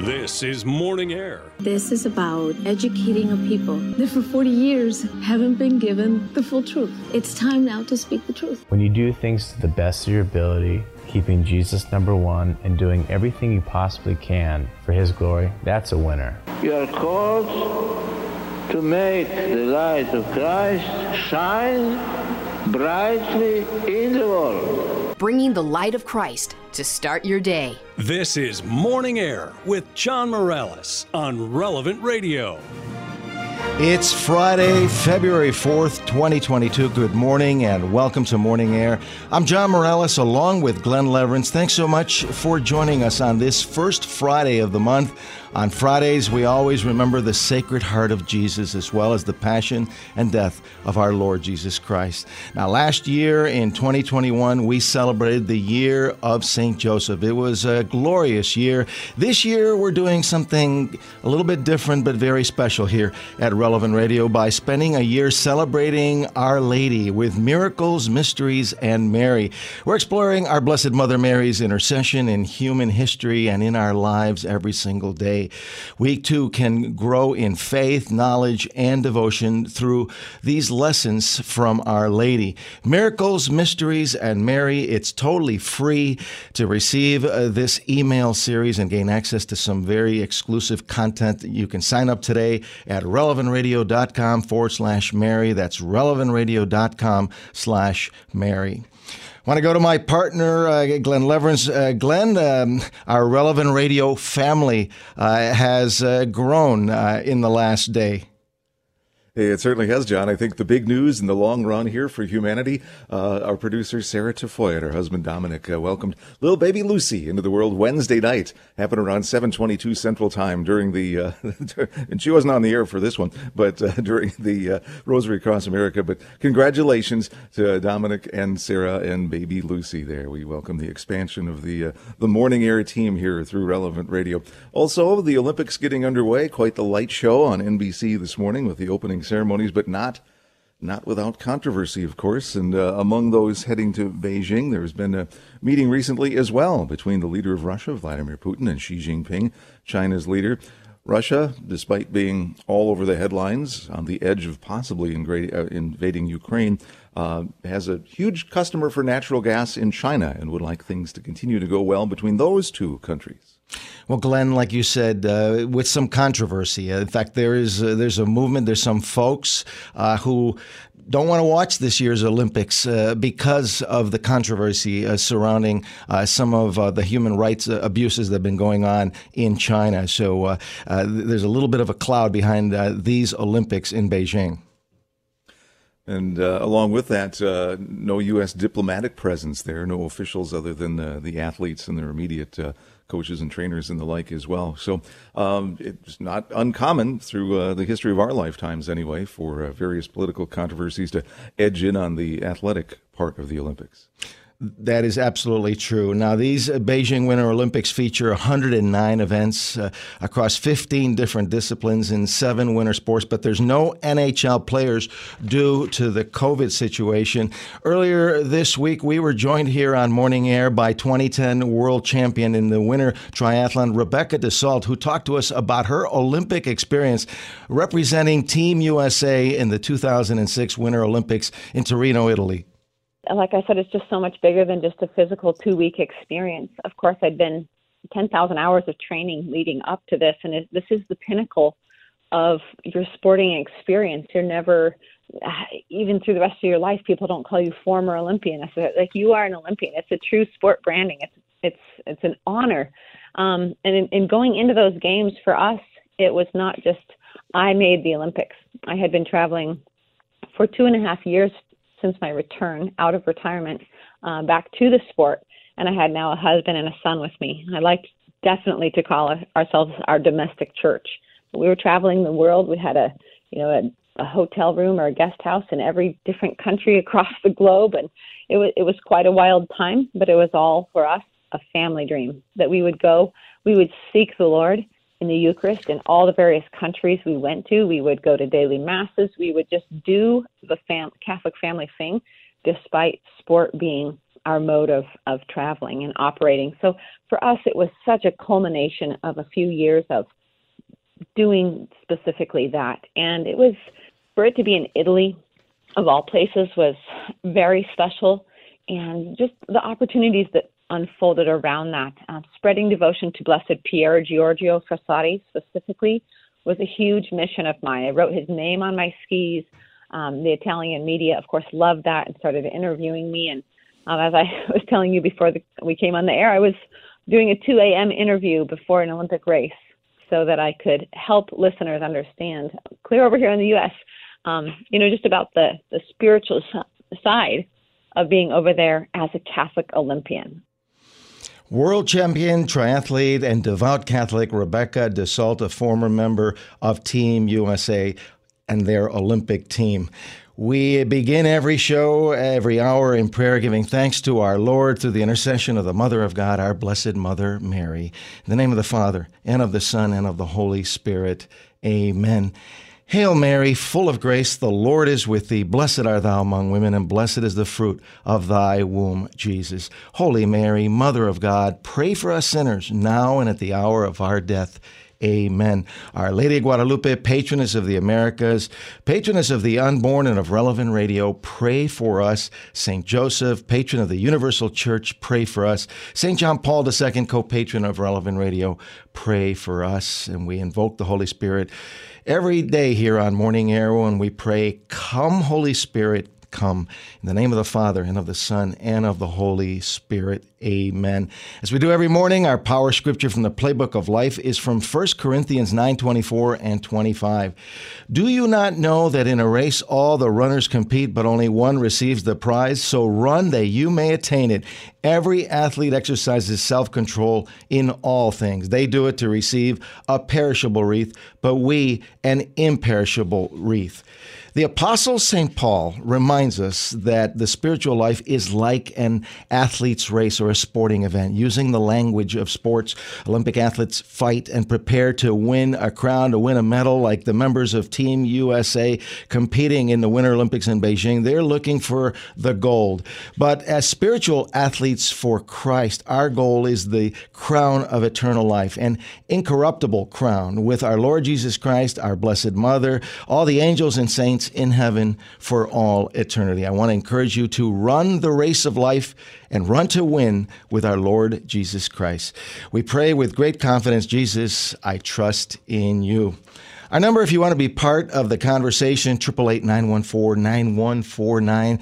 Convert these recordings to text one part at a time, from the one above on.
This is Morning Air. This is about educating a people that for 40 years haven't been given the full truth. It's time now to speak the truth. When you do things to the best of your ability, keeping Jesus number one and doing everything you possibly can for His glory, that's a winner. You are called to make the light of Christ shine brightly in the world. Bringing the light of Christ to start your day. This is Morning Air with John Morales on Relevant Radio. It's Friday, February 4th, 2022. Good morning and welcome to Morning Air. I'm John Morales along with Glenn Leverance. Thanks so much for joining us on this first Friday of the month. On Fridays, we always remember the Sacred Heart of Jesus as well as the passion and death of our Lord Jesus Christ. Now, last year in 2021, we celebrated the year of St. Joseph. It was a glorious year. This year, we're doing something a little bit different but very special here at Relevant Radio by spending a year celebrating Our Lady with miracles, mysteries, and Mary. We're exploring our Blessed Mother Mary's intercession in human history and in our lives every single day. We too can grow in faith, knowledge, and devotion through these lessons from Our Lady. Miracles, Mysteries, and Mary. It's totally free to receive this email series and gain access to some very exclusive content. You can sign up today at relevantradio.com/Mary. That's relevantradio.com/Mary. I want to go to my partner, Glenn Leverance. Glenn, our Relevant Radio family has grown in the last day. It certainly has, John. I think the big news in the long run here for humanity, our producer, Sarah Tafoya, and her husband, Dominic, welcomed little baby Lucy into the world Wednesday night. Happened around 7:22 Central Time during the, and she wasn't on the air for this one, but during the Rosary Across America. But congratulations to Dominic and Sarah and baby Lucy there. We welcome the expansion of the Morning Air team here through Relevant Radio. Also, the Olympics getting underway. Quite the light show on NBC this morning with the opening ceremonies, but not without controversy, of course. And among those heading to Beijing, there's been a meeting recently as well between the leader of Russia, Vladimir Putin, and Xi Jinping, China's leader. Russia, despite being all over the headlines, on the edge of possibly invading Ukraine, has a huge customer for natural gas in China and would like things to continue to go well between those two countries. Well, Glenn, like you said, with some controversy. In fact, there's a movement. There's some folks who don't want to watch this year's Olympics because of the controversy surrounding some of the human rights abuses that have been going on in China. So there's a little bit of a cloud behind these Olympics in Beijing. And along with that, no U.S. diplomatic presence there, no officials other than the athletes and their immediate coaches and trainers and the like as well. So it's not uncommon through the history of our lifetimes anyway for various political controversies to edge in on the athletic part of the Olympics. That is absolutely true. Now, these Beijing Winter Olympics feature 109 events across 15 different disciplines in 7 winter sports, but there's no NHL players due to the COVID situation. Earlier this week, we were joined here on Morning Air by 2010 world champion in the winter triathlon, Rebecca Desault, who talked to us about her Olympic experience representing Team USA in the 2006 Winter Olympics in Torino, Italy. Like I said, it's just so much bigger than just a physical 2-week experience. Of course, I'd been 10,000 hours of training leading up to this, and this is the pinnacle of your sporting experience. You're never, even through the rest of your life, people don't call you former Olympian. I said, like, you are an Olympian. It's a true sport branding. It's an honor. And in going into those games for us, it was not just I made the Olympics. I had been traveling for 2.5 years since my return out of retirement back to the sport, and I had now a husband and a son with me. I like definitely to call ourselves our domestic church. We were traveling the world. We had a hotel room or a guest house in every different country across the globe, and it was quite a wild time, but it was all for us a family dream that we would go. We would seek the Lord in the Eucharist in all the various countries we went to. We would go to daily masses. We would just do the Catholic family thing, despite sport being our mode of traveling and operating. So for us, it was such a culmination of a few years of doing specifically that. And it was, for it to be in Italy, of all places, was very special. And just the opportunities that unfolded around that. Spreading devotion to Blessed Pier Giorgio Frassati specifically was a huge mission of mine. I wrote his name on my skis. The Italian media, of course, loved that and started interviewing me. And as I was telling you before we came on the air, I was doing a 2 a.m. interview before an Olympic race so that I could help listeners understand, clear over here in the U.S., just about the spiritual side of being over there as a Catholic Olympian. World champion, triathlete, and devout Catholic Rebecca DeSalt, a former member of Team USA and their Olympic team. We begin every show, every hour in prayer, giving thanks to our Lord through the intercession of the Mother of God, our Blessed Mother Mary. In the name of the Father, and of the Son, and of the Holy Spirit. Amen. Hail Mary, full of grace, the Lord is with thee. Blessed art thou among women, and blessed is the fruit of thy womb, Jesus. Holy Mary, Mother of God, pray for us sinners, now and at the hour of our death. Amen. Our Lady of Guadalupe, patroness of the Americas, patroness of the unborn and of Relevant Radio, pray for us. St. Joseph, patron of the Universal Church, pray for us. St. John Paul II, co-patron of Relevant Radio, pray for us. And we invoke the Holy Spirit every day here on Morning Air when we pray, "Come, Holy Spirit, come." In the name of the Father, and of the Son, and of the Holy Spirit. Amen. As we do every morning, our power scripture from the Playbook of Life is from 1 Corinthians 9:24 and 25. Do you not know that in a race all the runners compete, but only one receives the prize? So run that you may attain it. Every athlete exercises self-control in all things. They do it to receive a perishable wreath, but we an imperishable wreath. The Apostle St. Paul reminds us that the spiritual life is like an athlete's race or a sporting event. Using the language of sports, Olympic athletes fight and prepare to win a crown, to win a medal, like the members of Team USA competing in the Winter Olympics in Beijing. They're looking for the gold. But as spiritual athletes for Christ, our goal is the crown of eternal life, an incorruptible crown with our Lord Jesus Christ, our Blessed Mother, all the angels and saints in heaven for all eternity. I want to encourage you to run the race of life and run to win with our Lord Jesus Christ. We pray with great confidence, Jesus, I trust in you. Our number, if you want to be part of the conversation, 888-914-9149,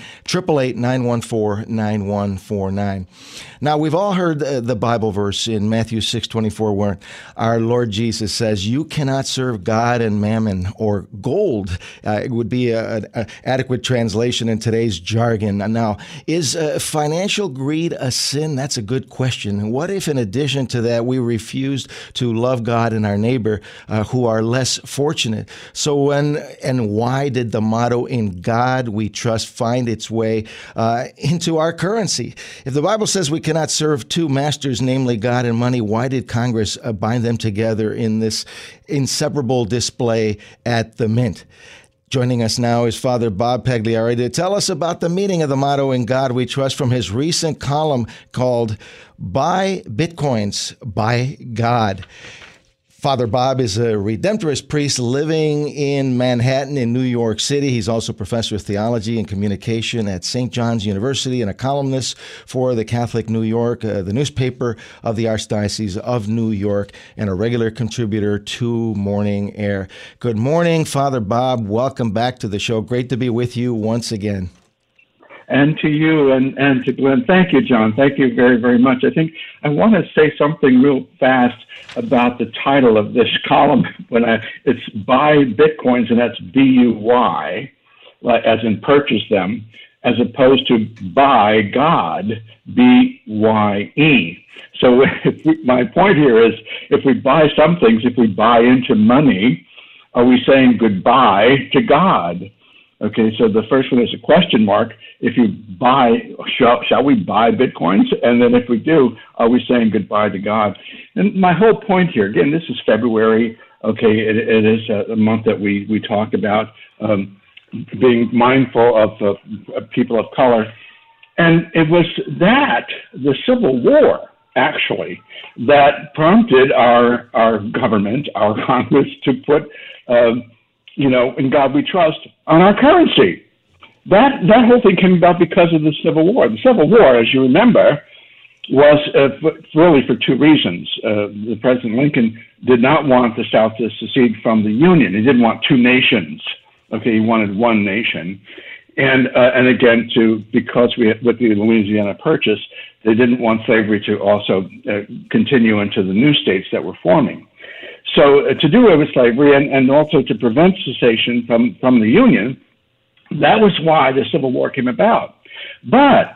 888-914-9149. Now, we've all heard the Bible verse in Matthew 6:24, where our Lord Jesus says, you cannot serve God and mammon, or gold. It would be an adequate translation in today's jargon. Now, is financial greed a sin? That's a good question. What if, in addition to that, we refused to love God and our neighbor who are less fortunate? So when and why did the motto "In God We Trust" find its way into our currency? If the Bible says we cannot serve two masters, namely God and money, why did Congress bind them together in this inseparable display at the Mint? Joining us now is Father Bob Pagliari to tell us about the meaning of the motto "In God We Trust" from his recent column called "Buy Bitcoins, Buy God." Father Bob is a Redemptorist priest living in Manhattan in New York City. He's also professor of theology and communication at St. John's University and a columnist for the Catholic New York, the newspaper of the Archdiocese of New York, and a regular contributor to Morning Air. Good morning, Father Bob. Welcome back to the show. Great to be with you once again. And to you and to Glenn. Thank you, John. Thank you very, very much. I think I want to say something real fast about the title of this column. It's Buy Bitcoins, and that's B-U-Y, as in purchase them, as opposed to Buy God, B-Y-E. So my point here is, if we buy some things, if we buy into money, are we saying goodbye to God? Okay, so the first one is a question mark. If you buy, shall we buy Bitcoins? And then if we do, are we saying goodbye to God? And my whole point here, again, this is February. Okay, it is a month that we talk about being mindful of people of color. And it was that, the Civil War, actually, that prompted our government, our Congress, to put, In God We Trust on our currency. That whole thing came about because of the Civil War. The Civil War, as you remember, was really for two reasons. The President Lincoln did not want the South to secede from the Union. He didn't want two nations. Okay, he wanted one nation. And again, because with the Louisiana Purchase, they didn't want slavery to also continue into the new states that were forming. So to do away with slavery and also to prevent secession from the Union, that was why the Civil War came about. But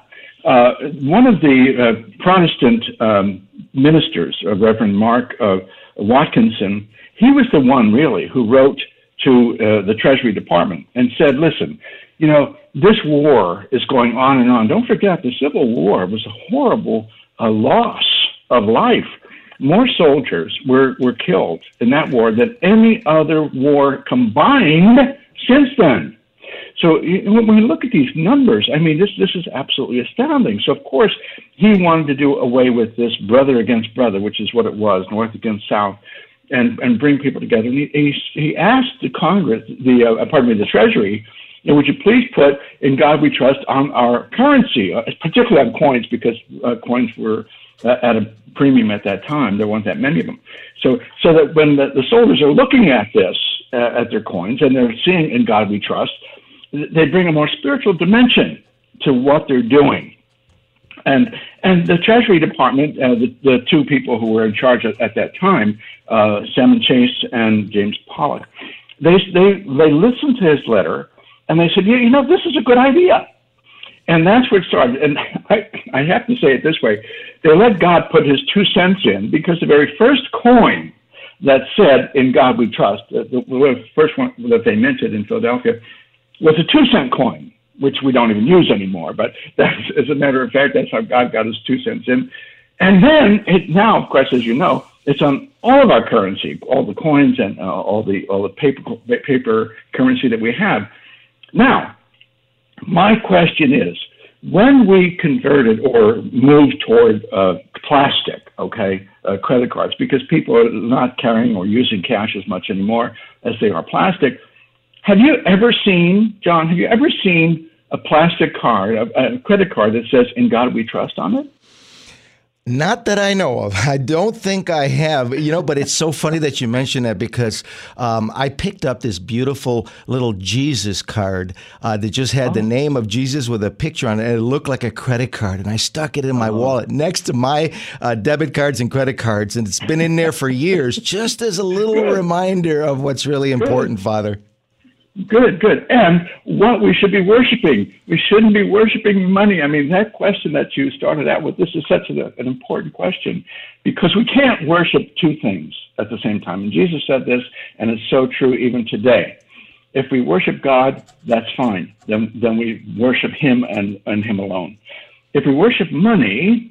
one of the Protestant ministers, Reverend Mark Watkinson, he was the one really who wrote to the Treasury Department and said, listen, this war is going on and on. Don't forget, the Civil War was a horrible loss of life. More soldiers were killed in that war than any other war combined since then. So when we look at these numbers, I mean, this is absolutely astounding. So, of course, he wanted to do away with this brother against brother, which is what it was, North against South, and bring people together. And he asked the Congress, the Treasury, would you please put "In God We Trust" on our currency, particularly on coins, because coins were at a premium at that time. There weren't that many of them. So that when the soldiers are looking at this, at their coins, and they're seeing "In God We Trust," they bring a more spiritual dimension to what they're doing. And the Treasury Department, the two people who were in charge at that time, Salmon Chase and James Pollock, they listened to his letter, and they said, this is a good idea. And that's where it started. And I have to say it this way. They let God put his 2 cents in, because the very first coin that said "In God We Trust," the first one that they minted in Philadelphia, was a 2-cent coin, which we don't even use anymore. But as a matter of fact, that's how God got his 2 cents in. And then now, of course, as you know, it's on all of our currency, all the coins and all the paper currency that we have. Now, my question is, when we converted or moved toward plastic, credit cards, because people are not carrying or using cash as much anymore as they are plastic, have you ever seen, John, a plastic card, a credit card that says "In God We Trust" on it? Not that I know of. I don't think I have, but it's so funny that you mention that, because I picked up this beautiful little Jesus card that just had the name of Jesus with a picture on it, and it looked like a credit card, and I stuck it in my wallet next to my debit cards and credit cards, and it's been in there for years, just as a little reminder of what's really important, Father. Good. And what we should be worshiping. We shouldn't be worshiping money. I mean, that question that you started out with, this is such an important question, because we can't worship two things at the same time. And Jesus said this, and it's so true even today. If we worship God, that's fine. Then we worship him and him alone. If we worship money,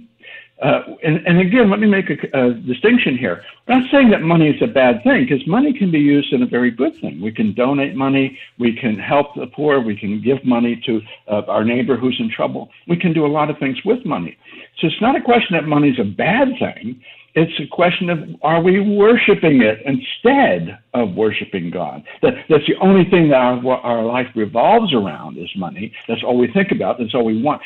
and again, let me make a distinction here. I'm not saying that money is a bad thing, because money can be used in a very good thing. We can donate money. We can help the poor. We can give money to our neighbor who's in trouble. We can do a lot of things with money. So it's not a question that money is a bad thing. It's a question of, are we worshiping it instead of worshiping God? That's the only thing that our life revolves around is money. That's all we think about. That's all we want.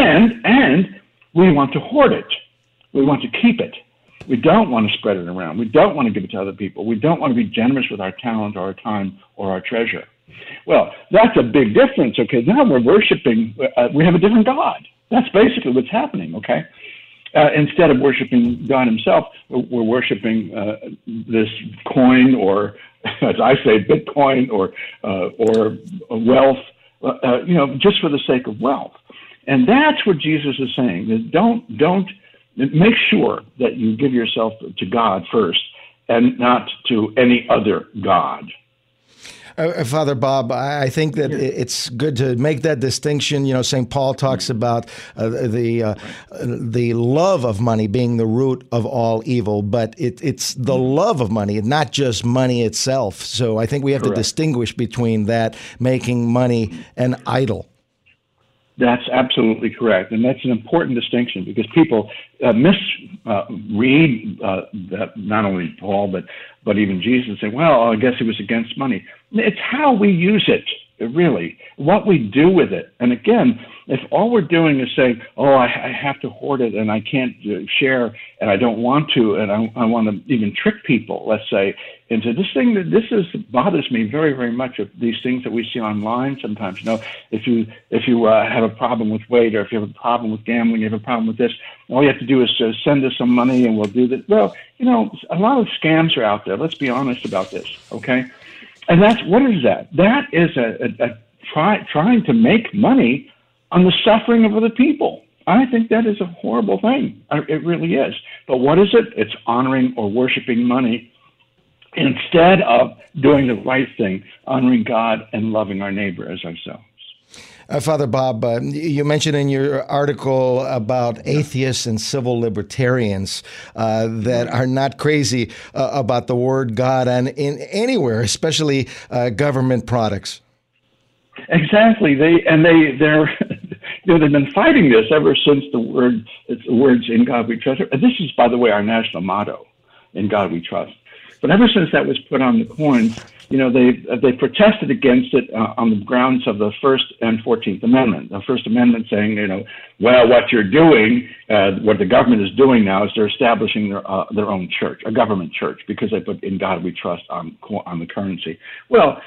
And we want to hoard it. We want to keep it. We don't want to spread it around. We don't want to give it to other people. We don't want to be generous with our talent or our time or our treasure. Well, that's a big difference, okay? Now we're worshiping, we have a different God. That's basically what's happening, okay? Instead of worshiping God himself, we're worshiping this coin, or, as I say, Bitcoin, or wealth, just for the sake of wealth. And that's what Jesus is saying, is don't make sure that you give yourself to God first and not to any other God. Father Bob, I think that it's good to make that distinction. St. Paul talks about the love of money being the root of all evil, but it's the love of money, not just money itself. So I think we have to distinguish between that, making money an idol. That's absolutely correct, and that's an important distinction because people misread not only Paul but even Jesus, and say, "Well, I guess he was against money." It's how we use it, really, what we do with it. And again, if all we're doing is saying, "Oh, I have to hoard it, and I can't share, and I don't want to, and I want to even trick people," let's say, into this thing that bothers me very, very much of these things that we see online sometimes. If you have a problem with weight, or if you have a problem with gambling, you have a problem with this, all you have to do is send us some money and we'll do this. Well, a lot of scams are out there. Let's be honest about this, okay? And what is that? That is trying to make money on the suffering of other people. I think that is a horrible thing. It really is. But what is it? It's honoring or worshiping money instead of doing the right thing, honoring God and loving our neighbor as ourselves. Father Bob, you mentioned in your article about atheists and civil libertarians that are not crazy about the word God and in anywhere, especially government products. Exactly. They've been fighting this ever since the words "In God We Trust." This is, by the way, our national motto: "In God We Trust." But ever since that was put on the coins, they protested against it on the grounds of the First and 14th Amendment. The First Amendment saying, well, what you're doing, what the government is doing now is they're establishing their own church, a government church, because they put "In God We Trust" on the currency. Well,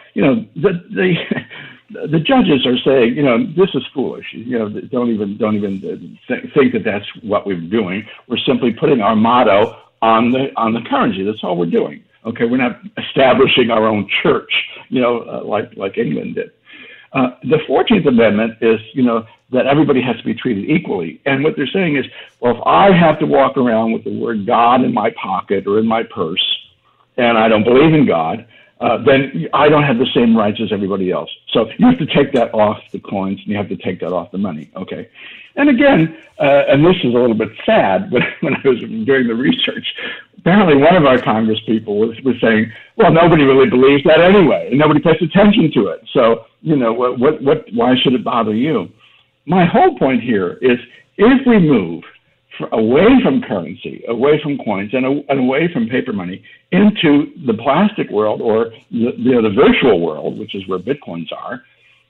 the judges are saying, this is foolish. Don't even think that that's what we're doing. We're simply putting our motto on the currency. That's all we're doing. Okay, we're not establishing our own church, like England did. The 14th Amendment is, that everybody has to be treated equally. And what they're saying is, well, if I have to walk around with the word God in my pocket or in my purse, and I don't believe in God, then I don't have the same rights as everybody else. So you have to take that off the coins, and you have to take that off the money. Okay. And again, and this is a little bit sad, but when I was doing the research, apparently one of our Congress people was saying, well, nobody really believes that anyway, and nobody pays attention to it. So, why should it bother you? My whole point here is, if we move away from currency, away from coins, and away from paper money into the plastic world, or the virtual world, which is where Bitcoins are,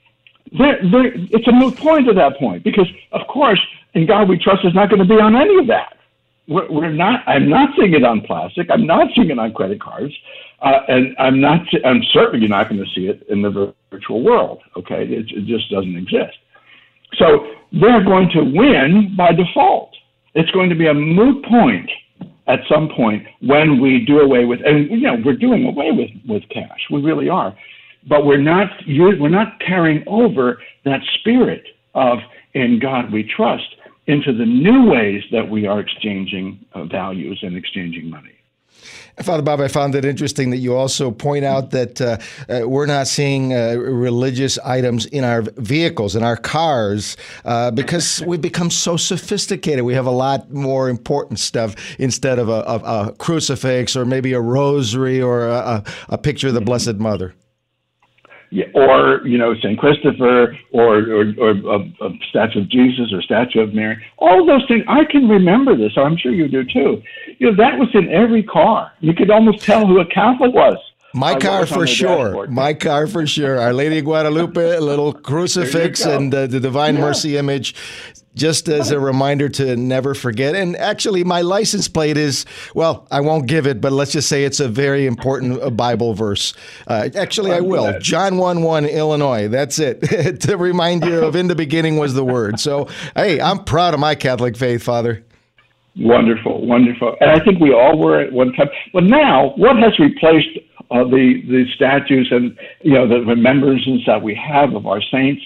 it's a moot point at that point, because, of course, "In God We Trust" is not going to be on any of that. I'm not seeing it on plastic. I'm not seeing it on credit cards, and I'm certainly not going to see it in the virtual world. Okay, it just doesn't exist. So they're going to win by default. It's going to be a moot point at some point when we do away with, and we're doing away with cash. We really are, but we're not carrying over that spirit of "In God We Trust" into the new ways that we are exchanging values and exchanging money. Father Bob, I found it interesting that you also point out that we're not seeing religious items in our vehicles, in our cars, because we've become so sophisticated. We have a lot more important stuff instead of a crucifix or maybe a rosary or a picture of the Blessed Mother. Yeah, or St. Christopher, or a statue of Jesus, or statue of Mary. All of those things, I can remember this. I'm sure you do too. That was in every car. You could almost tell who a Catholic was. My car for sure. My car for sure. Our Lady of Guadalupe, a little crucifix, and the Divine Mercy image, just as a reminder to never forget. And actually, my license plate is, well, I won't give it, but let's just say it's a very important Bible verse. Actually, I will. John 1:1, Illinois. That's it. To remind you of "In the beginning was the Word." So, hey, I'm proud of my Catholic faith, Father. Wonderful, wonderful. And I think we all were at one time. But now, what has replaced the statues and the remembrances that we have of our saints?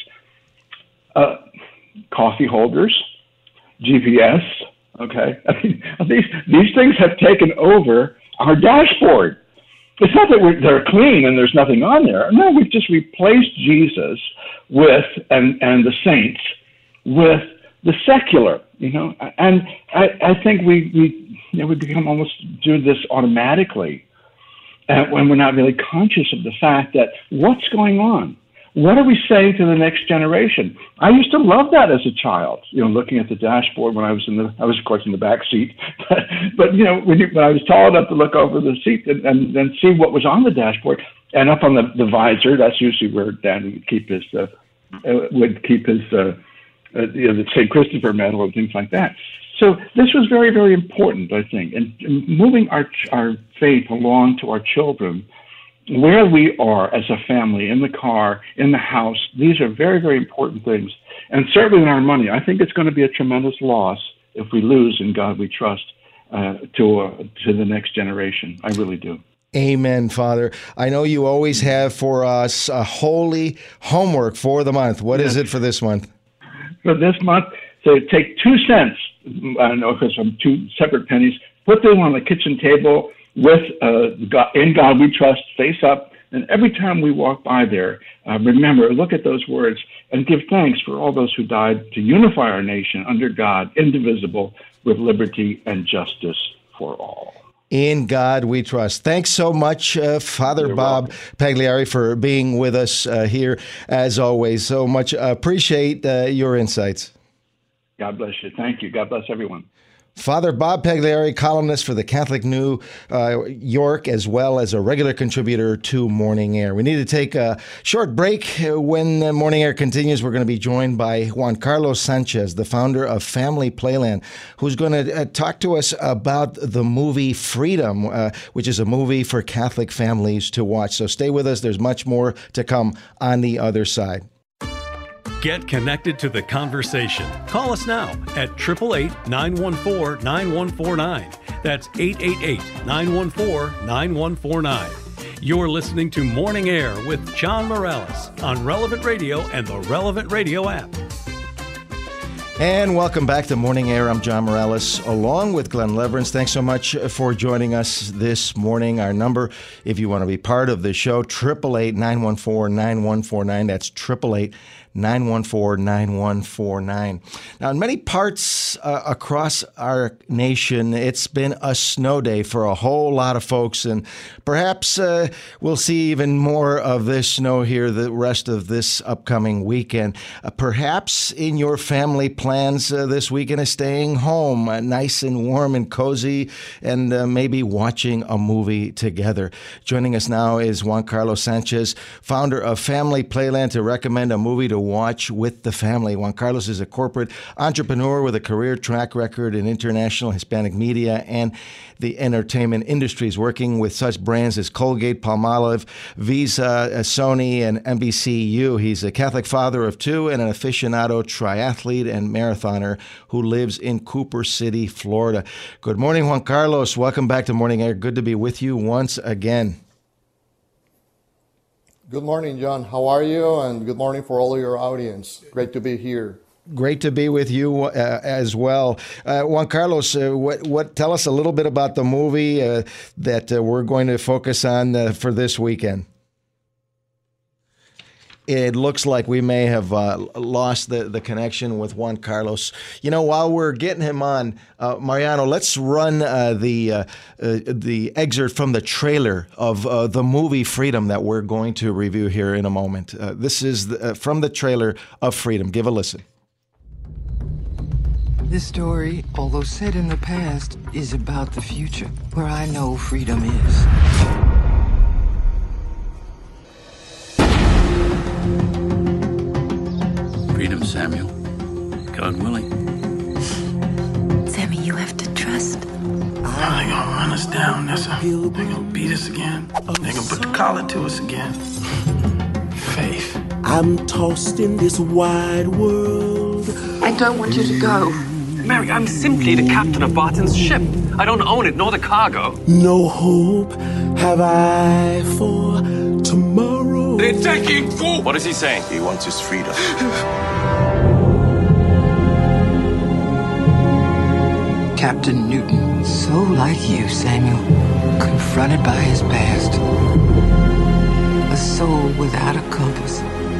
Coffee holders, GPS. Okay, I mean, these things have taken over our dashboard. It's not that they're clean and there's nothing on there. No, we've just replaced Jesus with and the saints with the secular. And I think we become almost do this automatically, when we're not really conscious of the fact that what's going on. what do we say to the next generation? I used to love that as a child, looking at the dashboard when I was of course in the back seat, but when I was tall enough to look over the seat and then see what was on the dashboard, and up on the visor, that's usually where Dan would keep his the St. Christopher medal and things like that. So this was very, very important, I think, and moving our faith along to our children, where we are as a family, in the car, in the house. These are very, very important things, and certainly in our money. I think it's going to be a tremendous loss if we lose In God We Trust to the next generation. I really do. Amen, Father. I know you always have for us a holy homework for the month. What is it for this month? For this month, so take 2 cents, I know because I'm 2 separate pennies, put them on the kitchen table with In God We Trust, face up, and every time we walk by there, remember, look at those words, and give thanks for all those who died to unify our nation under God, indivisible, with liberty and justice for all. In God We Trust. Thanks so much, Father You're Bob welcome. Pagliari, for being with us here, as always. So much appreciate your insights. God bless you. Thank you. God bless everyone. Father Bob Pagliari, columnist for the Catholic New York, as well as a regular contributor to Morning Air. We need to take a short break. When Morning Air continues, we're going to be joined by Juan Carlos Sanchez, the founder of Family Playland, who's going to talk to us about the movie Freedom, which is a movie for Catholic families to watch. So stay with us. There's much more to come on the other side. Get connected to the conversation. Call us now at 888-914-9149. That's 888-914-9149. You're listening to Morning Air with John Morales on Relevant Radio and the Relevant Radio app. And welcome back to Morning Air. I'm John Morales, along with Glenn Leverance. Thanks so much for joining us this morning. Our number, if you want to be part of the show, 888-914-9149. That's 888-914-9149. Now, in many parts across our nation, it's been a snow day for a whole lot of folks, and perhaps we'll see even more of this snow here the rest of this upcoming weekend. Perhaps in your family plans this weekend is staying home, nice and warm and cozy, and maybe watching a movie together. Joining us now is Juan Carlos Sanchez, founder of Family Playland, to recommend a movie to watch with the family. Juan Carlos is a corporate entrepreneur with a career track record in international Hispanic media and the entertainment industries, working with such brands as Colgate, Palmolive, Visa, Sony, and NBCU. He's a Catholic father of 2 and an aficionado triathlete and marathoner who lives in Cooper City, Florida. Good morning, Juan Carlos. Welcome back to Morning Air. Good to be with you once again. Good morning, John. How are you? And good morning for all of your audience. Great to be here. Great to be with you as well. Juan Carlos, tell us a little bit about the movie that we're going to focus on for this weekend. It looks like we may have lost the connection with Juan Carlos. You know, while we're getting him on, Mariano, let's run the excerpt from the trailer of the movie Freedom that we're going to review here in a moment. This is from the trailer of Freedom. Give a listen. This story, although set in the past, is about the future, where I know freedom is. Freedom, Samuel. God willing. Sammy, you have to trust. They're gonna run us down, Nessa. They're gonna beat us again. They're gonna put the collar to us again. Faith. I'm tossed in this wide world. I don't want you to go. Mary, I'm simply the captain of Barton's ship. I don't own it, nor the cargo. No hope have I for tomorrow. They're taking full. What is he saying? He wants his freedom. Captain Newton, so like you, Samuel, confronted by his past. A soul without a compass.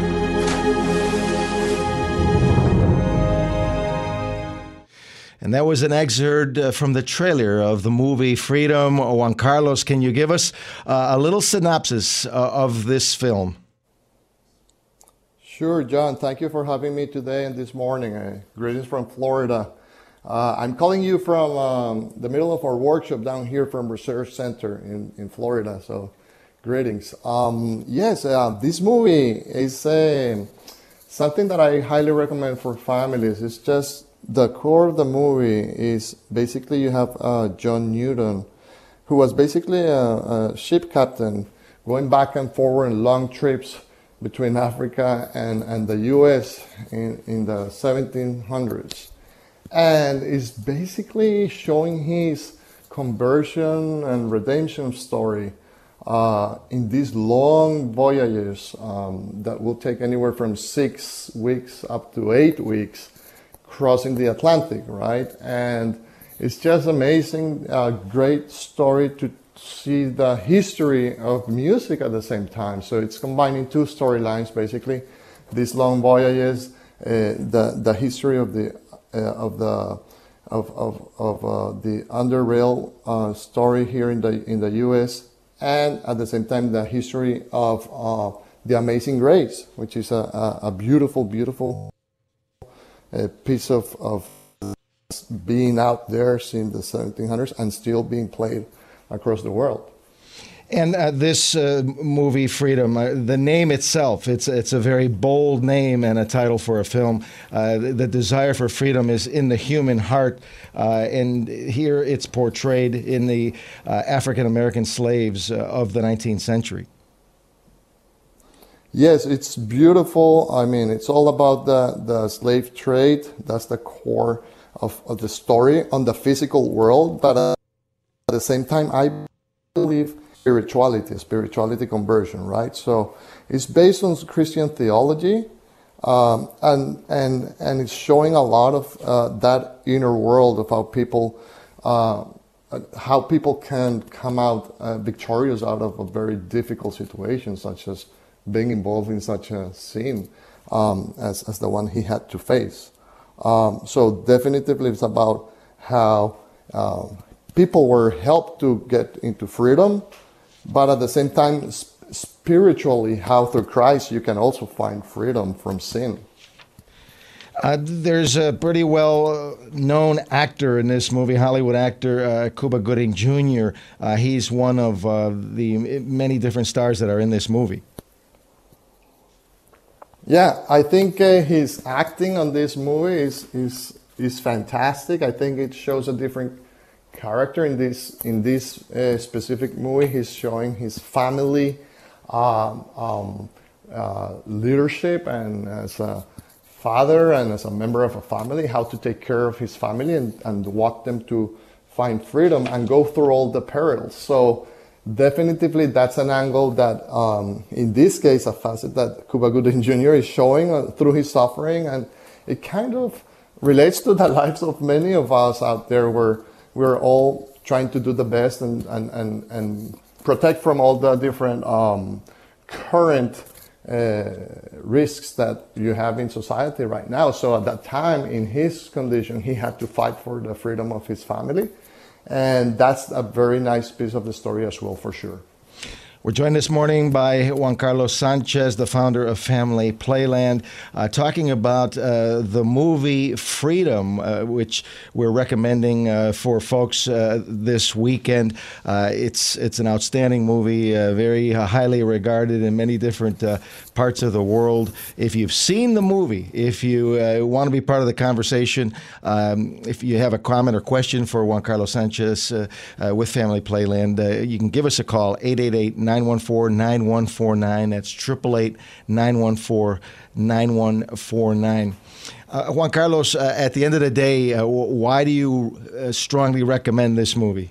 And that was an excerpt from the trailer of the movie Freedom. Juan Carlos, can you give us a little synopsis of this film? Sure, John. Thank you for having me today and this morning. Greetings from Florida. I'm calling you from the middle of our workshop down here from Research Center in Florida. So, greetings. This movie is something that I highly recommend for families. It's just the core of the movie is basically you have John Newton, who was basically a ship captain going back and forward in long trips between Africa and the U.S. in the 1700s. And is basically showing his conversion and redemption story in these long voyages that will take anywhere from 6 weeks up to 8 weeks crossing the Atlantic, right? And it's just amazing, great story to see the history of music at the same time. So it's combining two storylines, basically, these long voyages, the history of the underrail story here in the U.S., and at the same time the history of the Amazing Grace, which is a beautiful piece of being out there since the 1700s and still being played across the world. And this movie, Freedom, the name itself, it's a very bold name and a title for a film. The desire for freedom is in the human heart, and here it's portrayed in the African-American slaves of the 19th century. Yes, it's beautiful. I mean, it's all about the slave trade. That's the core of the story on the physical world. But at the same time, I believe spirituality conversion, right? So it's based on Christian theology, and it's showing a lot of that inner world of how people can come out victorious out of a very difficult situation, such as being involved in such a sin as the one he had to face. So definitely it's about how people were helped to get into freedom, but at the same time, spiritually, how through Christ you can also find freedom from sin. There's a pretty well-known actor in this movie, Hollywood actor Cuba Gooding Jr. He's one of the many different stars that are in this movie. Yeah, I think his acting on this movie is fantastic. I think it shows a different character in this specific movie. He's showing his family leadership, and as a father and as a member of a family, how to take care of his family and walk them to find freedom and go through all the perils. So definitely that's an angle that, in this case, a facet that Cuba Gooding Jr. is showing through his suffering, and it kind of relates to the lives of many of us out there, where we're all trying to do the best and protect from all the different current risks that you have in society right now. So at that time, in his condition, he had to fight for the freedom of his family. And that's a very nice piece of the story as well, for sure. We're joined this morning by Juan Carlos Sanchez, the founder of Family Playland, talking about the movie Freedom, which we're recommending for folks this weekend. It's an outstanding movie, very highly regarded in many different parts of the world. If you've seen the movie, if you want to be part of the conversation, if you have a comment or question for Juan Carlos Sanchez with Family Playland, you can give us a call, 888-914-9149. That's 888-914-9149. Juan Carlos, at the end of the day, why do you strongly recommend this movie?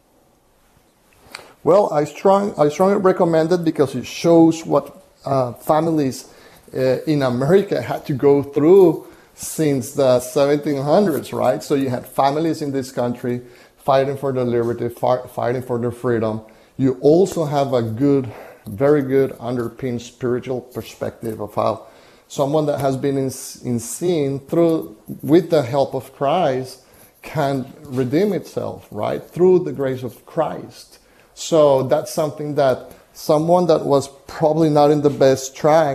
Well, I strongly recommend it because it shows what families in America had to go through since the 1700s, right? So you had families in this country fighting for their liberty, fighting for their freedom. You also have a very good underpinned spiritual perspective of how someone that has been in sin with the help of Christ can redeem itself, right? Through the grace of Christ. So that's something that someone that was probably not in the best tracks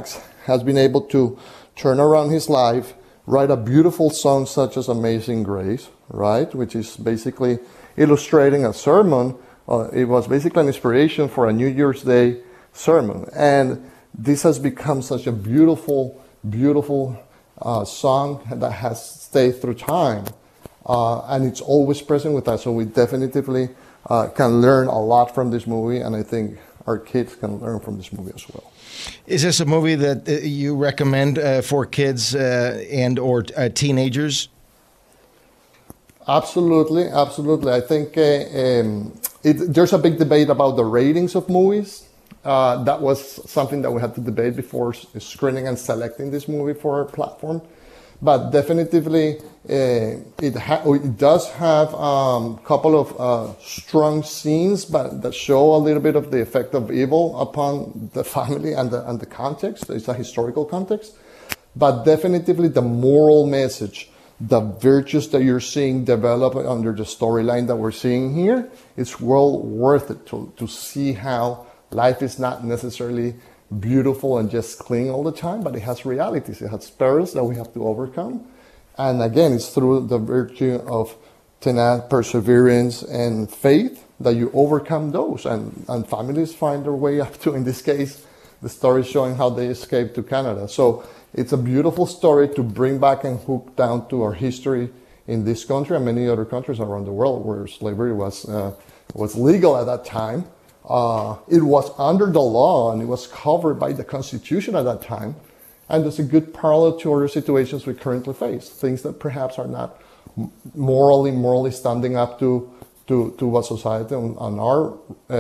has been able to turn around his life, write a beautiful song such as Amazing Grace, right? Which is basically illustrating a sermon. It was basically an inspiration for a New Year's Day sermon. And this has become such a beautiful, beautiful song that has stayed through time. And it's always present with us. So we definitively can learn a lot from this movie. And I think our kids can learn from this movie as well. Is this a movie that you recommend for kids and or teenagers? Absolutely, absolutely. I think there's a big debate about the ratings of movies. That was something that we had to debate before screening and selecting this movie for our platform. But definitively, it does have a couple of strong scenes, but that show a little bit of the effect of evil upon the family and the context. It's a historical context. But definitively the moral message, the virtues that you're seeing develop under the storyline that we're seeing here, it's well worth it to see how life is not necessarily beautiful and just clean all the time, but it has realities. It has perils that we have to overcome. And again, it's through the virtue of perseverance and faith that you overcome those. And families find their way up to, in this case, the story showing how they escaped to Canada. So it's a beautiful story to bring back and hook down to our history in this country and many other countries around the world where slavery was legal at that time. It was under the law and it was covered by the Constitution at that time. And there's a good parallel to other situations we currently face, things that perhaps are not morally standing up to what society and our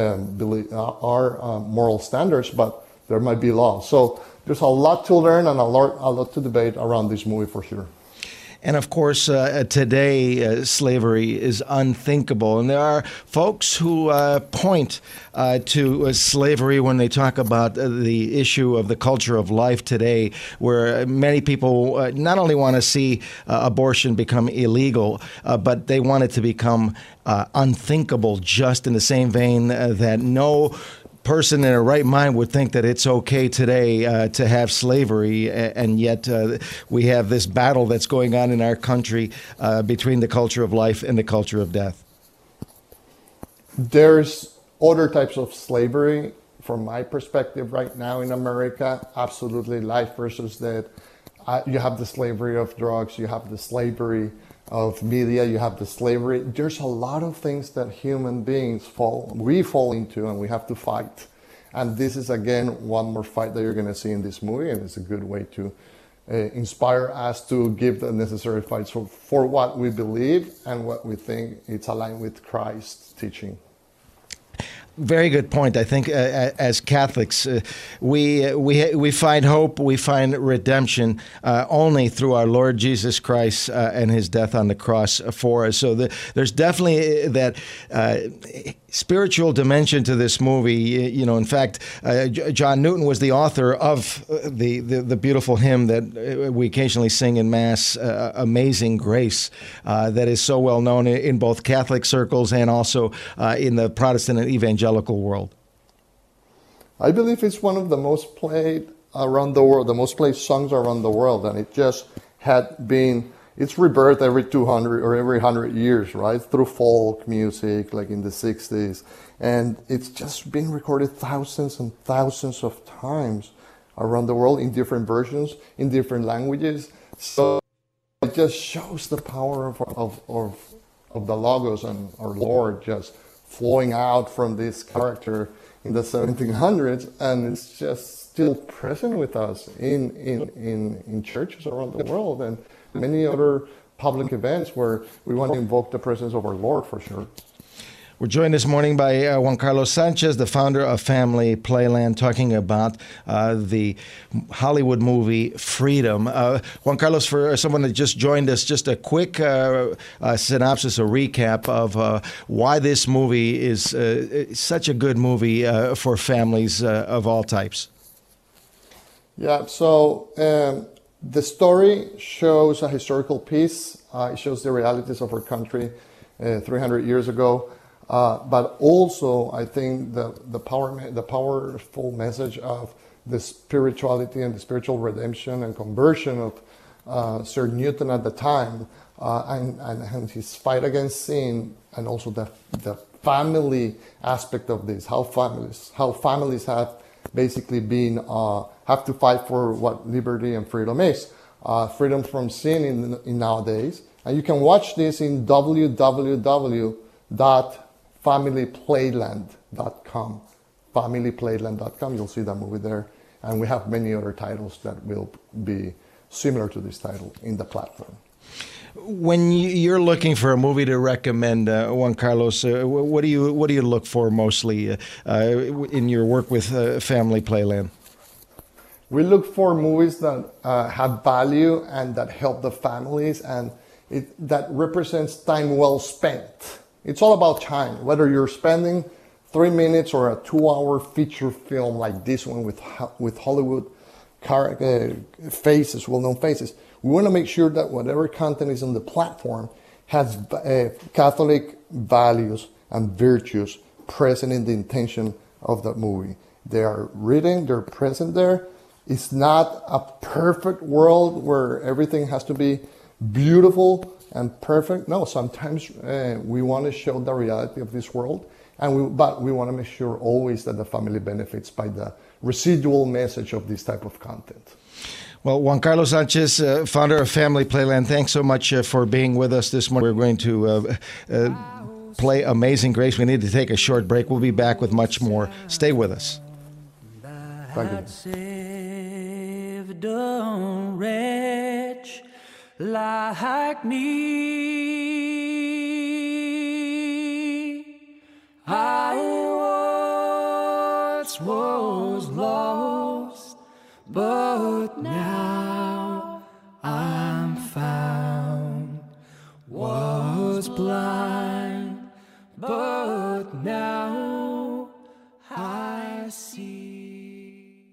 moral standards, but there might be laws. So there's a lot to learn and a lot to debate around this movie for sure. And of course, today, slavery is unthinkable. And there are folks who point to slavery when they talk about the issue of the culture of life today, where many people not only want to see abortion become illegal, but they want it to become unthinkable, just in the same vein that no person in their right mind would think that it's okay today to have slavery, and yet we have this battle that's going on in our country between the culture of life and the culture of death. There's other types of slavery from my perspective right now in America. Absolutely, life versus death. You have the slavery of drugs, you have the slavery of media, you have the slavery. There's a lot of things that human beings we fall into, and we have to fight. And this is, again, one more fight that you're going to see in this movie, and it's a good way to inspire us to give the necessary fights for what we believe and what we think it's aligned with Christ's teaching. Very good point. I think as Catholics, we find hope, we find redemption only through our Lord Jesus Christ and his death on the cross for us. So there's definitely that spiritual dimension to this movie. You know, in fact, John Newton was the author of the beautiful hymn that we occasionally sing in Mass, Amazing Grace, that is so well known in both Catholic circles and also in the Protestant and evangelical world. I believe it's one of the most played around the world, the most played songs around the world, and it just had been, it's rebirthed every 200 or every 100 years, right? Through folk music, like in the 60s. And it's just been recorded thousands and thousands of times around the world in different versions, in different languages. So it just shows the power of the Logos and our Lord just flowing out from this character in the 1700s, and it's just still present with us in churches around the world and many other public events where we want to invoke the presence of our Lord for sure. We're joined this morning by Juan Carlos Sanchez, the founder of Family Playland, talking about the Hollywood movie Freedom. Juan Carlos, for someone that just joined us, just a quick synopsis, a recap of why this movie is such a good movie for families of all types. Yeah, so the story shows a historical piece. It shows the realities of our country 300 years ago. But also, I think the powerful message of the spirituality and the spiritual redemption and conversion of Sir Newton at the time, and his fight against sin, and also the family aspect of this, how families have basically been have to fight for what liberty and freedom is, freedom from sin in nowadays. And you can watch this in www.familyplayland.com. Familyplayland.com. You'll see that movie there, and we have many other titles that will be similar to this title in the platform. When you're looking for a movie to recommend, Juan Carlos, what do you look for mostly in your work with Family Playland? We look for movies that have value and that help the families, and that represents time well spent. It's all about time, whether you're spending 3 minutes or a 2-hour feature film like this one with Hollywood faces, well-known faces. We want to make sure that whatever content is on the platform has Catholic values and virtues present in the intention of that movie. They are written, they're present there. It's not a perfect world where everything has to be beautiful and perfect. No, sometimes we want to show the reality of this world, but we want to make sure always that the family benefits by the residual message of this type of content. Well, Juan Carlos Sanchez, founder of Family Playland, thanks so much for being with us this morning. We're going to play Amazing Grace. We need to take a short break. We'll be back with much more. Stay with us. Thank you. Saved a wretch like me. I once was lost, but now I'm found. Was blind, but now I see.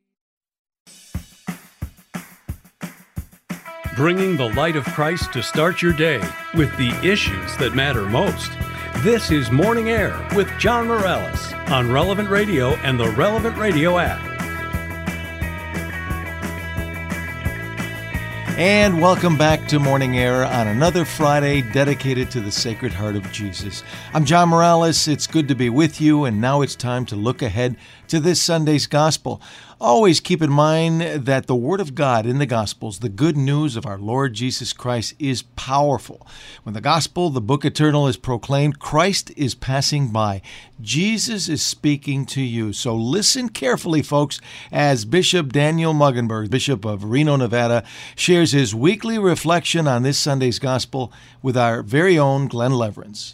Bringing the light of Christ to start your day with the issues that matter most. This is Morning Air with John Morales on Relevant Radio and the Relevant Radio app. And welcome back to Morning Air on another Friday dedicated to the Sacred Heart of Jesus. I'm John Morales. It's good to be with you, and now it's time to look ahead to this Sunday's Gospel. Always keep in mind that the Word of God in the Gospels, the good news of our Lord Jesus Christ, is powerful. When the Gospel, the Book Eternal, is proclaimed, Christ is passing by. Jesus is speaking to you. So listen carefully, folks, as Bishop Daniel Muggenberg, Bishop of Reno, Nevada, shares his weekly reflection on this Sunday's Gospel with our very own Glenn Leverance.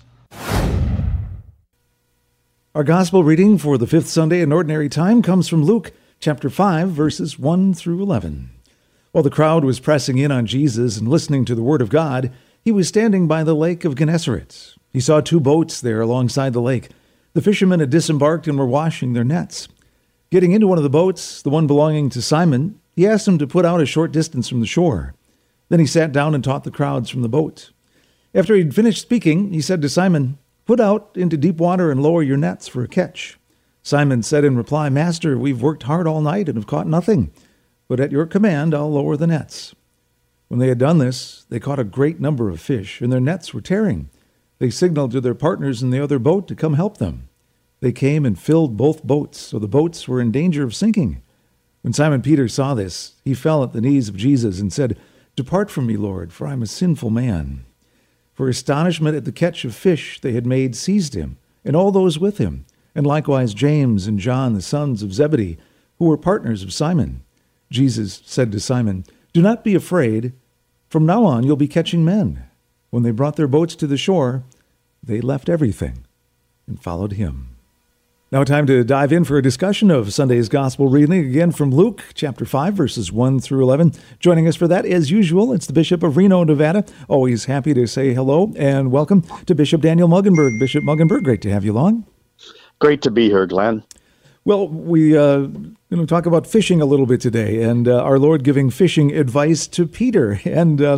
Our Gospel reading for the fifth Sunday in Ordinary Time comes from Luke chapter 5, verses 1 through 11. While the crowd was pressing in on Jesus and listening to the Word of God, he was standing by the lake of Gennesaret. He saw 2 boats there alongside the lake. The fishermen had disembarked and were washing their nets. Getting into one of the boats, the one belonging to Simon, he asked him to put out a short distance from the shore. Then he sat down and taught the crowds from the boat. After he'd finished speaking, he said to Simon, "Put out into deep water and lower your nets for a catch." Simon said in reply, "Master, we've worked hard all night and have caught nothing, but at your command I'll lower the nets." When they had done this, they caught a great number of fish, and their nets were tearing. They signaled to their partners in the other boat to come help them. They came and filled both boats, so the boats were in danger of sinking. When Simon Peter saw this, he fell at the knees of Jesus and said, "Depart from me, Lord, for I am a sinful man." For astonishment at the catch of fish they had made seized him, and all those with him, and likewise James and John, the sons of Zebedee, who were partners of Simon. Jesus said to Simon, "Do not be afraid. From now on you'll be catching men." When they brought their boats to the shore, they left everything and followed him. Now time to dive in for a discussion of Sunday's Gospel reading, again from Luke chapter 5, verses 1 through 11. Joining us for that, as usual, it's the Bishop of Reno, Nevada. Always happy to say hello and welcome to Bishop Daniel Muggenberg. Bishop Muggenberg, great to have you along. Great to be here, Glenn. Well, we talk about fishing a little bit today, and our Lord giving fishing advice to Peter. And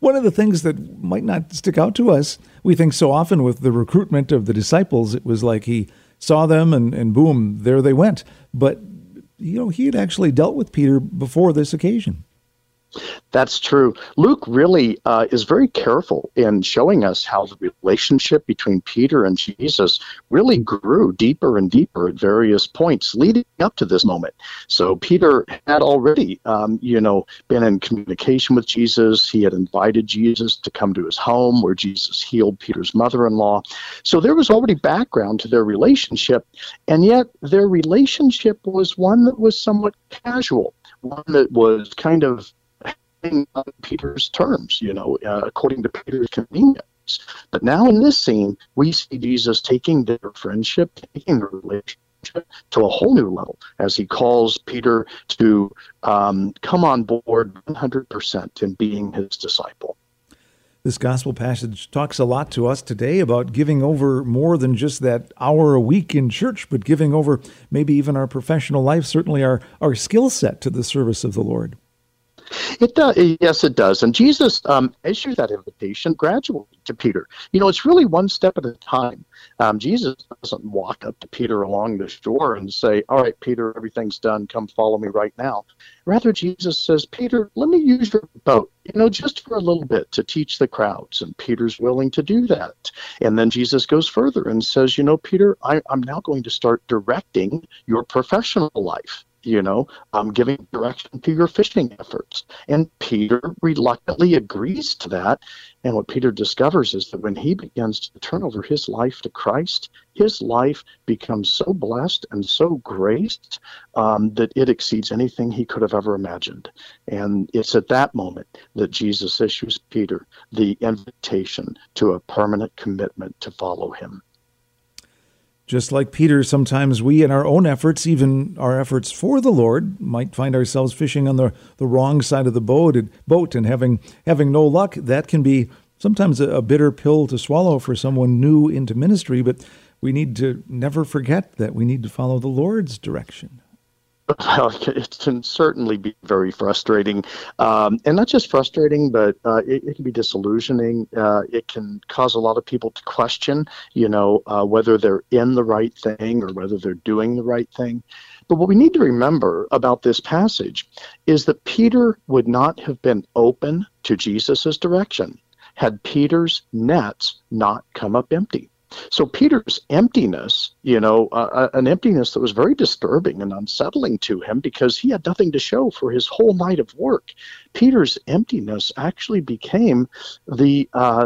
One of the things that might not stick out to us, we think so often with the recruitment of the disciples, it was like he saw them and boom, there they went. But, he had actually dealt with Peter before this occasion. That's true. Luke really is very careful in showing us how the relationship between Peter and Jesus really grew deeper and deeper at various points leading up to this moment. So Peter had already, been in communication with Jesus. He had invited Jesus to come to his home where Jesus healed Peter's mother-in-law. So there was already background to their relationship, and yet their relationship was one that was somewhat casual, one that was kind of on Peter's terms, according to Peter's convenience. But now in this scene, we see Jesus taking their friendship, taking their relationship to a whole new level as he calls Peter to come on board 100% in being his disciple. This gospel passage talks a lot to us today about giving over more than just that hour a week in church, but giving over maybe even our professional life, certainly our skill set to the service of the Lord. It does. Yes, it does. And Jesus issued that invitation gradually to Peter. It's really one step at a time. Jesus doesn't walk up to Peter along the shore and say, all right, Peter, everything's done. Come follow me right now. Rather, Jesus says, Peter, let me use your boat, just for a little bit to teach the crowds. And Peter's willing to do that. And then Jesus goes further and says, Peter, I'm now going to start directing your professional life. Giving direction to your fishing efforts. And Peter reluctantly agrees to that. And what Peter discovers is that when he begins to turn over his life to Christ, his life becomes so blessed and so graced that it exceeds anything he could have ever imagined. And it's at that moment that Jesus issues Peter the invitation to a permanent commitment to follow him. Just like Peter, sometimes we in our own efforts, even our efforts for the Lord, might find ourselves fishing on the wrong side of the boat and having no luck. That can be sometimes a bitter pill to swallow for someone new into ministry, but we need to never forget that we need to follow the Lord's direction. Well, it can certainly be very frustrating, and not just frustrating, but it can be disillusioning. It can cause a lot of people to question, whether they're in the right thing or whether they're doing the right thing. But what we need to remember about this passage is that Peter would not have been open to Jesus's direction had Peter's nets not come up empty. So Peter's emptiness, an emptiness that was very disturbing and unsettling to him because he had nothing to show for his whole night of work. Peter's emptiness actually became the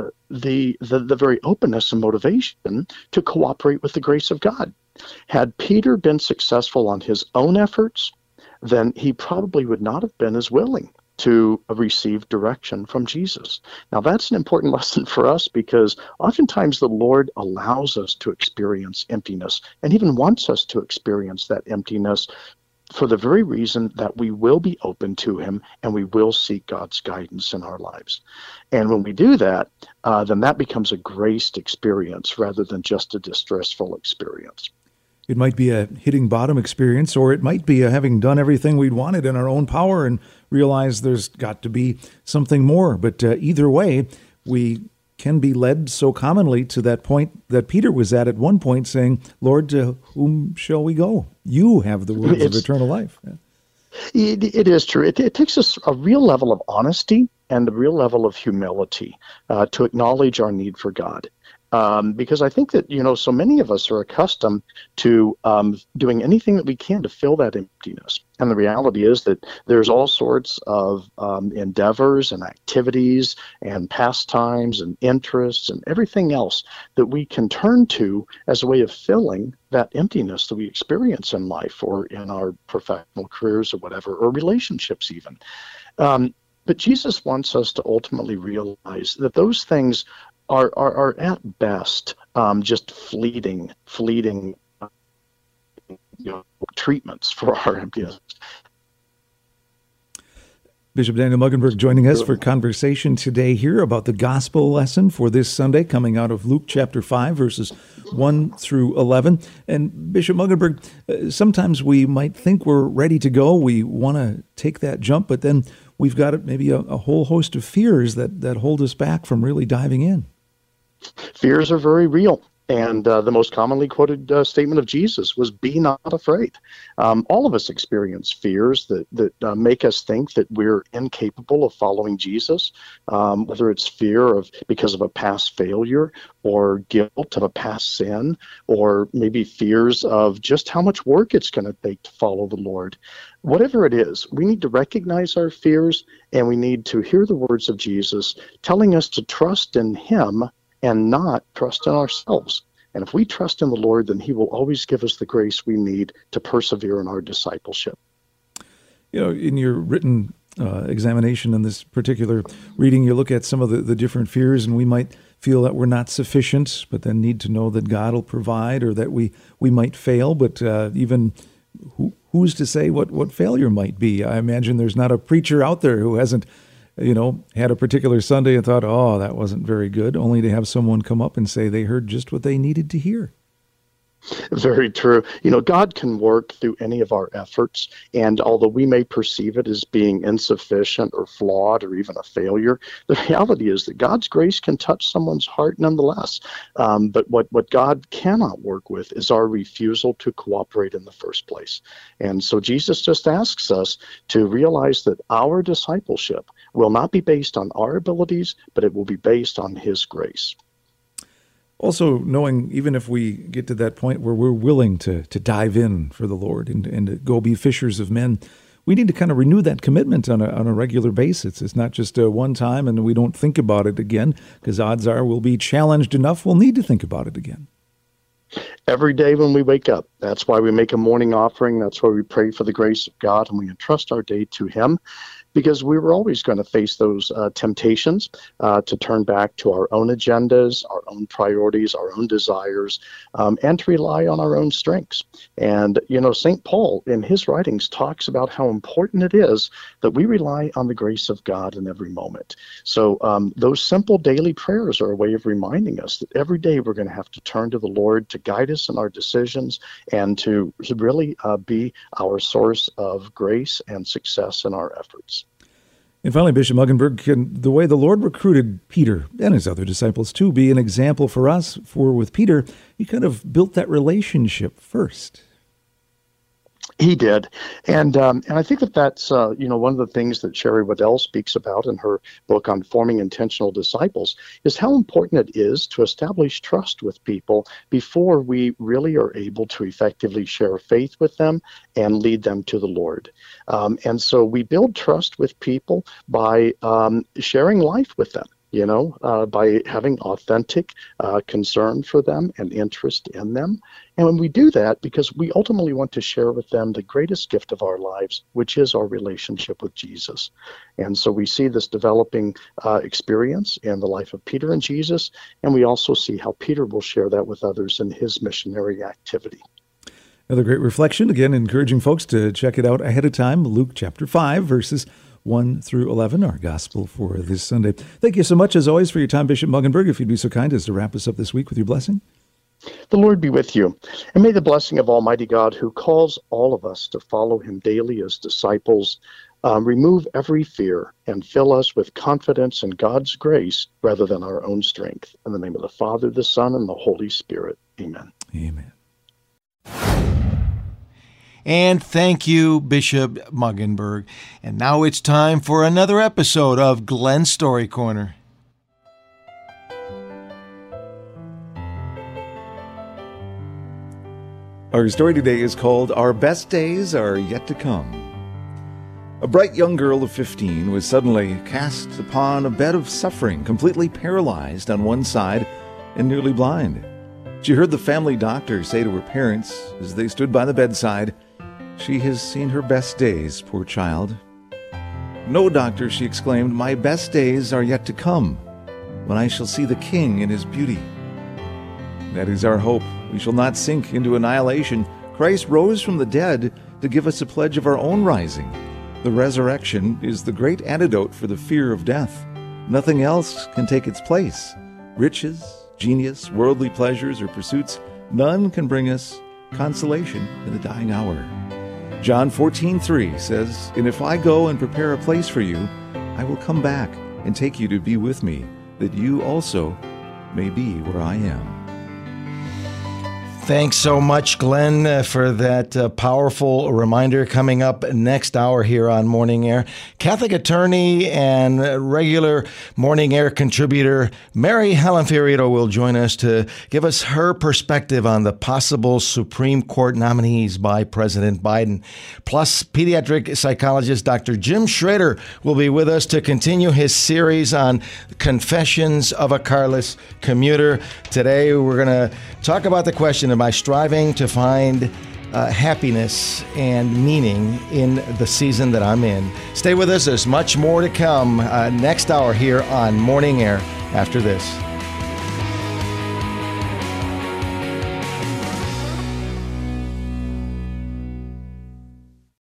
very openness and motivation to cooperate with the grace of God. Had Peter been successful on his own efforts, then he probably would not have been as willing to receive direction from Jesus. Now, that's an important lesson for us because oftentimes the Lord allows us to experience emptiness and even wants us to experience that emptiness for the very reason that we will be open to him and we will seek God's guidance in our lives. And when we do that, then that becomes a graced experience rather than just a distressful experience. It might be a hitting bottom experience, or it might be a having done everything we'd wanted in our own power and realize there's got to be something more. But either way, we can be led so commonly to that point that Peter was at one point saying, Lord, to whom shall we go? You have the words of eternal life. It is true. It takes us a real level of honesty and a real level of humility to acknowledge our need for God. Because I think that, so many of us are accustomed to doing anything that we can to fill that emptiness. And the reality is that there's all sorts of endeavors and activities and pastimes and interests and everything else that we can turn to as a way of filling that emptiness that we experience in life or in our professional careers or whatever, or relationships even. But Jesus wants us to ultimately realize that those things are at best just fleeting treatments for our emptiness. Bishop Daniel Muggenberg joining us for conversation today here about the gospel lesson for this Sunday coming out of Luke chapter 5, verses 1 through 11. And Bishop Muggenberg, sometimes we might think we're ready to go. We want to take that jump, but then we've got maybe a whole host of fears that hold us back from really diving in. Fears are very real. And the most commonly quoted statement of Jesus was, "Be not afraid." All of us experience fears that make us think that we're incapable of following Jesus, whether it's fear because of a past failure, or guilt of a past sin, or maybe fears of just how much work it's going to take to follow the Lord. Whatever it is, we need to recognize our fears, and we need to hear the words of Jesus telling us to trust in Him and not trust in ourselves. And if we trust in the Lord, then He will always give us the grace we need to persevere in our discipleship. In your written examination in this particular reading, you look at some of the different fears, and we might feel that we're not sufficient, but then need to know that God will provide, or that we might fail, but even who's to say what failure might be? I imagine there's not a preacher out there who hasn't had a particular Sunday and thought, oh, that wasn't very good, only to have someone come up and say they heard just what they needed to hear. Very true. God can work through any of our efforts, and although we may perceive it as being insufficient or flawed or even a failure, the reality is that God's grace can touch someone's heart nonetheless. But what God cannot work with is our refusal to cooperate in the first place. And so Jesus just asks us to realize that our discipleship will not be based on our abilities, but it will be based on His grace. Also, knowing even if we get to that point where we're willing to dive in for the Lord and to go be fishers of men, we need to kind of renew that commitment on a regular basis. It's not just a one time and we don't think about it again, because odds are we'll be challenged enough, we'll need to think about it again. Every day when we wake up, that's why we make a morning offering. That's why we pray for the grace of God, and we entrust our day to Him, because we were always going to face those temptations to turn back to our own agendas, our own priorities, our own desires, and to rely on our own strengths. And, St. Paul in his writings talks about how important it is that we rely on the grace of God in every moment. So those simple daily prayers are a way of reminding us that every day we're going to have to turn to the Lord to guide us in our decisions and to really be our source of grace and success in our efforts. And finally, Bishop Muggenberg, can the way the Lord recruited Peter and his other disciples to be an example for us? For with Peter, he kind of built that relationship first. He did. And I think that's, one of the things that Sherry Waddell speaks about in her book on forming intentional disciples is how important it is to establish trust with people before we really are able to effectively share faith with them and lead them to the Lord. And so we build trust with people by sharing life with them. By having authentic concern for them and interest in them. And when we do that, because we ultimately want to share with them the greatest gift of our lives, which is our relationship with Jesus. And so we see this developing experience in the life of Peter and Jesus, and we also see how Peter will share that with others in his missionary activity. Another great reflection, again, encouraging folks to check it out ahead of time, Luke chapter 5, verses 1 through 11, our gospel for this Sunday. Thank you so much, as always, for your time, Bishop Muggenberg. If you'd be so kind as to wrap us up this week with your blessing. The Lord be with you, and may the blessing of Almighty God, who calls all of us to follow Him daily as disciples, remove every fear and fill us with confidence in God's grace rather than our own strength. In the name of the Father, the Son, and the Holy Spirit. Amen. Amen. And thank you, Bishop Muggenberg. And now it's time for another episode of Glenn's Story Corner. Our story today is called Our Best Days Are Yet to Come. A bright young girl of 15 was suddenly cast upon a bed of suffering, completely paralyzed on one side and nearly blind. She heard the family doctor say to her parents as they stood by the bedside, "She has seen her best days, poor child." "No, doctor," she exclaimed, "my best days are yet to come, when I shall see the King in His beauty." That is our hope. We shall not sink into annihilation. Christ rose from the dead to give us a pledge of our own rising. The resurrection is the great antidote for the fear of death. Nothing else can take its place. Riches, genius, worldly pleasures, or pursuits, none can bring us consolation in the dying hour. John 14:3 says, "And if I go and prepare a place for you, I will come back and take you to be with me, that you also may be where I am." Thanks so much, Glenn, for that powerful reminder. Coming up next hour here on Morning Air, Catholic attorney and regular Morning Air contributor Mary Helen Fiorito will join us to give us her perspective on the possible Supreme Court nominees by President Biden. Plus, pediatric psychologist Dr. Jim Schrader will be with us to continue his series on Confessions of a Carless Commuter. Today, we're going to talk about the question, am I striving to find happiness and meaning in the season that I'm in? Stay with us. There's much more to come next hour here on Morning Air after this.